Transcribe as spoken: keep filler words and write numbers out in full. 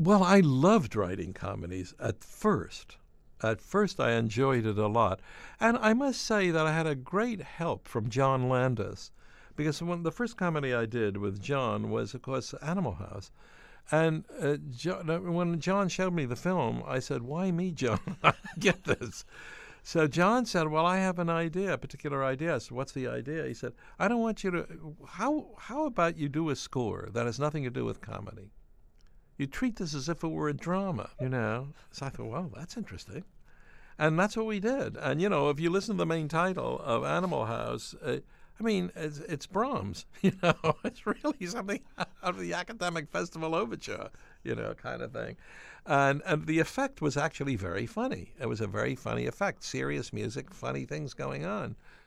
Well, I loved writing comedies at first. At first, I enjoyed it a lot. And I must say that I had a great help from John Landis, because when the first comedy I did with John was, of course, Animal House. And uh, John, uh, when John showed me the film, I said, "Why me, John? I get this." So John said, "Well, I have an idea, a particular idea." So what's the idea? He said, "I don't want you to. How how about you do a score that has nothing to do with comedy? You treat this as if it were a drama, you know." So I thought, well, that's interesting. And that's what we did. And, you know, if you listen to the main title of Animal House, uh, I mean, it's, it's Brahms, you know. It's really something out of the Academic Festival Overture, you know, kind of thing. And, and the effect was actually very funny. It was a very funny effect. Serious music, funny things going on.